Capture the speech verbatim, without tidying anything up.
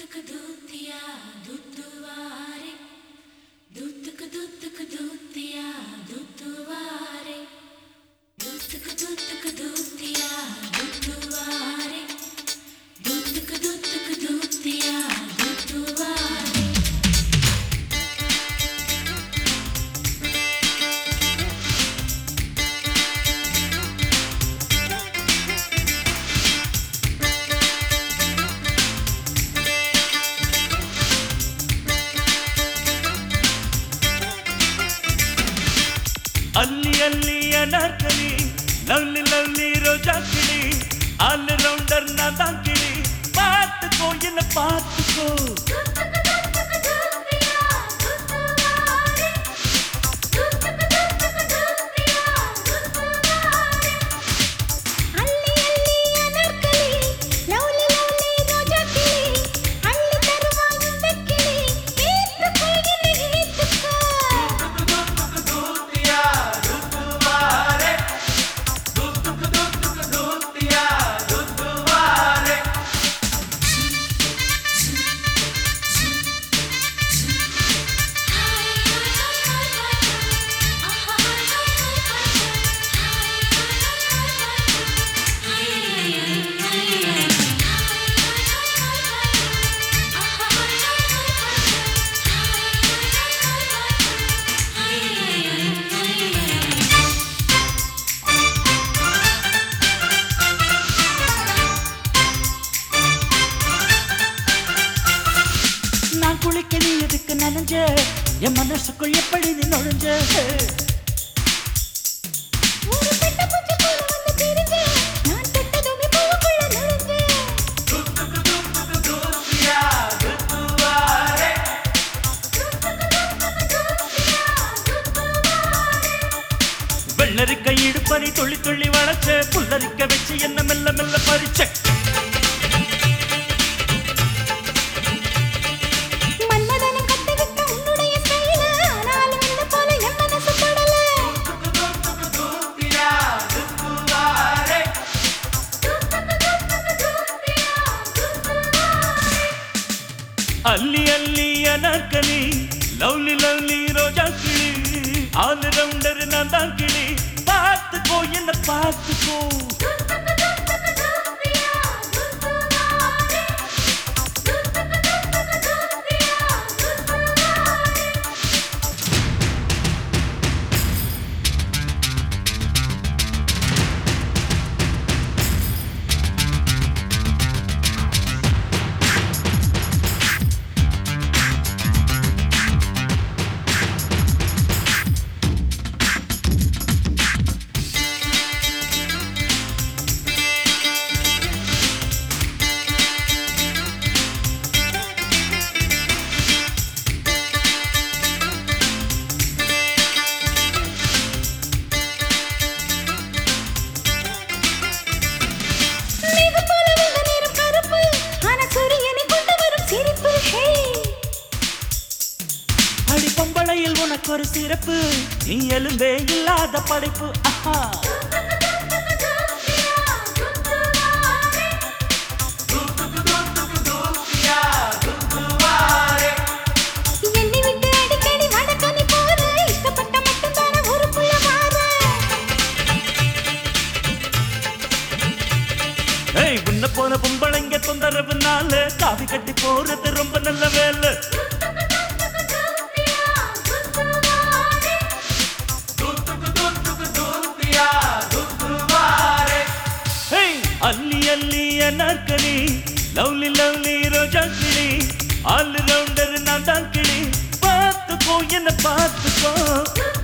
अल्ली अल्ली Anarkali lovely lovely रोजा किली ऑल राउंडर नादा किली बात को ये न बात को குளிக்கடி எதுக்கு நனைஞ்ச என் மனசுக்குள் எப்படி நீ நுழைஞ்ச ஒரு பெட்ட பூச்சி போல வந்து தெரிஞ்ச நான் தொட்டதுமே பூவுக்குள்ள நுழைஞ்ச துத்துக்கு துத்துக்கு தூத்தியா துத்துவாரே துத்துக்கு துத்துக்கு தூத்தியா துத்துவாரே வெள்ளரிக்கை இடுப்பறி துள்ளி துள்ளி வளைச்ச புல்லரிக்க வச்சு என்ன மெல்ல மெல்ல பறிச்ச अल्ली अल्ली अनारकली लवली लवली रोजा किली ऑल राउंडर नादा किली बात को ये न बात को பொம்பளையில் உனக்கு ஒரு சிறப்பு நீ எலும்பே இல்லாத படைப்பு ஆஹா என்னை விட்டு அடிக்கடி வடக்க நீ போற இஷ்டப்பட்ட மட்டும் தான ஒரு புள்ள மாற ஏய் உன்ன போன பொம்பளைங்க தொந்தரவுனால காவி கட்டி போறது ரொம்ப நல்ல வேலை अल्ली अल्ली अनारकली लवली लवली रोजा किली ऑल राउंडर नादा किली बात को ये न बात को